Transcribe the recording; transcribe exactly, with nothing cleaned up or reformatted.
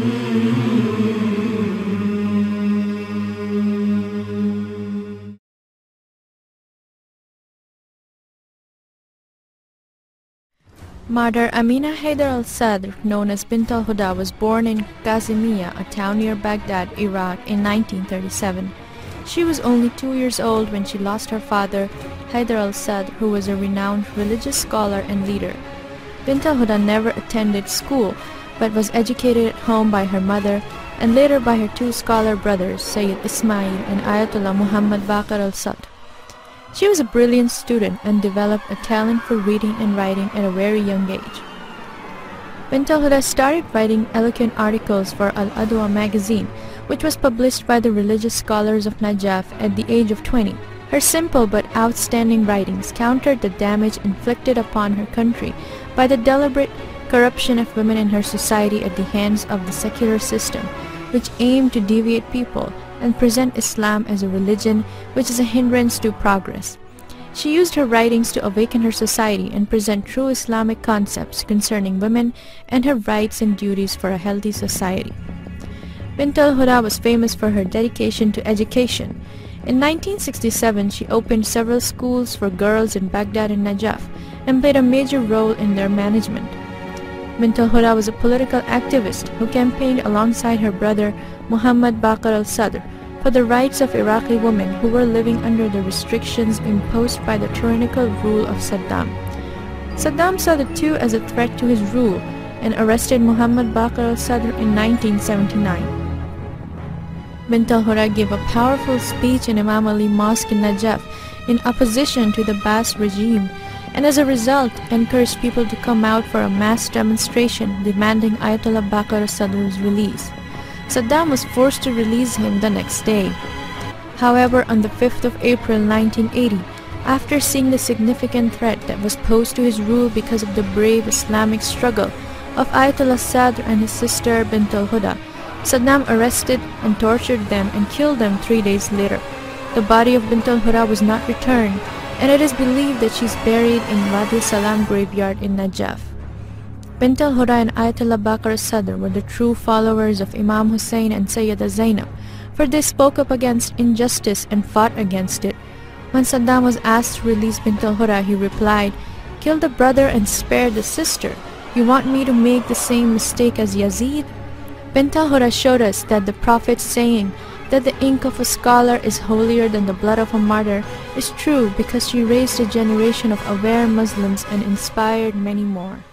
Mother Amina Haider al-Sadr, known as Bint al-Huda, was born in Qazimiya, a town near Baghdad, Iraq, in nineteen thirty-seven. She was only two years old when she lost her father, Haider al-Sadr, who was a renowned religious scholar and leader. Bint al-Huda never attended school, but was educated at home by her mother and later by her two scholar brothers, Sayyid Ismail and Ayatollah Muhammad Baqir al-Sadr. She was a brilliant student and developed a talent for reading and writing at a very young age. Bint al-Huda started writing eloquent articles for Al-Adwa magazine, which was published by the religious scholars of Najaf at the age of twenty. Her simple but outstanding writings countered the damage inflicted upon her country by the deliberate corruption of women in her society at the hands of the secular system, which aimed to deviate people and present Islam as a religion which is a hindrance to progress. She used her writings to awaken her society and present true Islamic concepts concerning women and her rights and duties for a healthy society. Bint al-Huda was famous for her dedication to education. In nineteen sixty-seven, she opened several schools for girls in Baghdad and Najaf and played a major role in their management. Bint al-Huda was a political activist who campaigned alongside her brother Muhammad Baqir al-Sadr for the rights of Iraqi women who were living under the restrictions imposed by the tyrannical rule of Saddam. Saddam saw the two as a threat to his rule and arrested Muhammad Baqir al-Sadr in nineteen seventy-nine. Bint al-Huda gave a powerful speech in Imam Ali Mosque in Najaf in opposition to the Ba'ath regime, and as a result encouraged people to come out for a mass demonstration demanding Ayatollah Baqir al-Sadr's release. Saddam was forced to release him the next day. However, on the fifth of April nineteen eighty, after seeing the significant threat that was posed to his rule because of the brave Islamic struggle of Ayatollah Sadr and his sister Bint al-Huda, Saddam arrested and tortured them and killed them three days later. The body of Bint al-Huda was not returned, and it is believed that she is buried in Wadi Salam graveyard in Najaf. Bint al-Huda and Ayatollah Baqir al-Sadr were the true followers of Imam Hussein and Sayyida Zainab, for they spoke up against injustice and fought against it. When Saddam was asked to release Bint al-Huda, he replied, "Kill the brother and spare the sister. You want me to make the same mistake as Yazid?" Bint al-Huda showed us that the Prophet's saying that the ink of a scholar is holier than the blood of a martyr is true, because she raised a generation of aware Muslims and inspired many more.